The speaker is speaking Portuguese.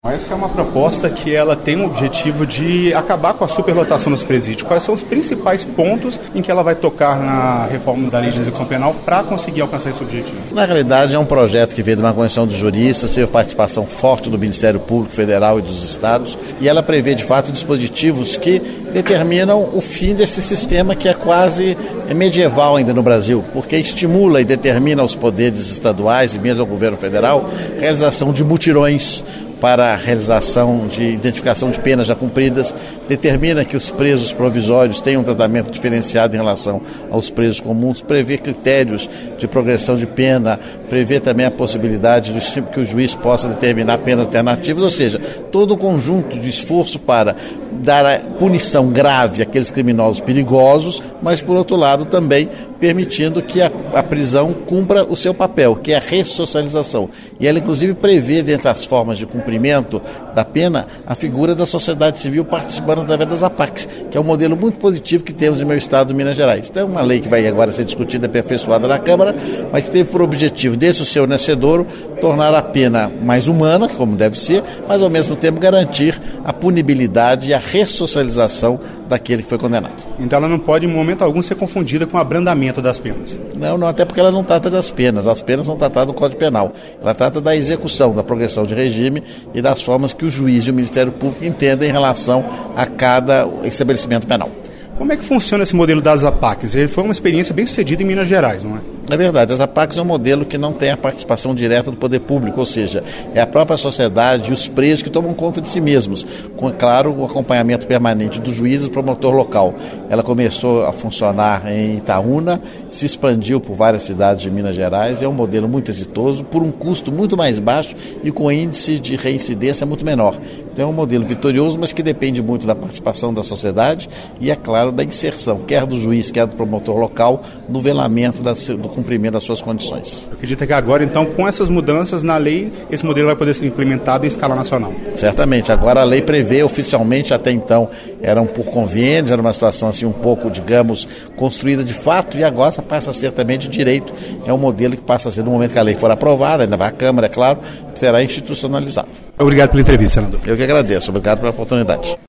Essa é uma proposta que ela tem o objetivo de acabar com a superlotação dos presídios. Quais são os principais pontos em que ela vai tocar na reforma da lei de execução penal para conseguir alcançar esse objetivo? Na realidade, é um projeto que veio de uma convenção dos juristas, teve participação forte do Ministério Público Federal e dos estados, e ela prevê, de fato, dispositivos que determinam o fim desse sistema que é quase medieval ainda no Brasil, porque estimula e determina aos poderes estaduais e mesmo ao governo federal a realização de mutirões para a realização de identificação de penas já cumpridas, determina que os presos provisórios tenham um tratamento diferenciado em relação aos presos comuns, prevê critérios de progressão de pena, prevê também a possibilidade que o juiz possa determinar penas alternativas, ou seja, todo um conjunto de esforço para dar a punição grave àqueles criminosos perigosos, mas, por outro lado, também permitindo que a prisão cumpra o seu papel, que é a ressocialização. E ela, inclusive, prevê, dentre as formas de cumprimento da pena, a figura da sociedade civil participando através das APACs, que é um modelo muito positivo que temos no meu estado, Minas Gerais. Então, é uma lei que vai agora ser discutida e aperfeiçoada na Câmara, mas que teve por objetivo, desde o seu nascedouro, tornar a pena mais humana, como deve ser, mas, ao mesmo tempo, garantir a punibilidade e a ressocialização daquele que foi condenado. Então, ela não pode, em momento algum, ser confundida com o abrandamento das penas. Não, até porque ela não trata das penas. As penas são tratadas no Código Penal. Ela trata da execução, da progressão de regime e das formas que o juiz e o Ministério Público entendem em relação a cada estabelecimento penal. Como é que funciona esse modelo das APACs? Ele foi uma experiência bem sucedida em Minas Gerais, não é? É verdade, as APACs é um modelo que não tem a participação direta do poder público, ou seja, é a própria sociedade e os presos que tomam conta de si mesmos, com, claro, o acompanhamento permanente do juiz e do promotor local. Ela começou a funcionar em Itaúna, se expandiu por várias cidades de Minas Gerais, é um modelo muito exitoso, por um custo muito mais baixo e com índice de reincidência muito menor. Então é um modelo vitorioso, mas que depende muito da participação da sociedade e, é claro, da inserção, quer do juiz, quer do promotor local, no velamento do cumprimento das suas condições. Eu acredito que agora, então, com essas mudanças na lei, esse modelo vai poder ser implementado em escala nacional. Certamente. Agora a lei prevê oficialmente, até então, eram por convênios, era uma situação assim um pouco, digamos, construída de fato, e agora passa a ser também de direito. É um modelo que passa a ser, no momento que a lei for aprovada, ainda vai à Câmara, é claro, será institucionalizado. Obrigado pela entrevista, senador. Eu que agradeço. Obrigado pela oportunidade.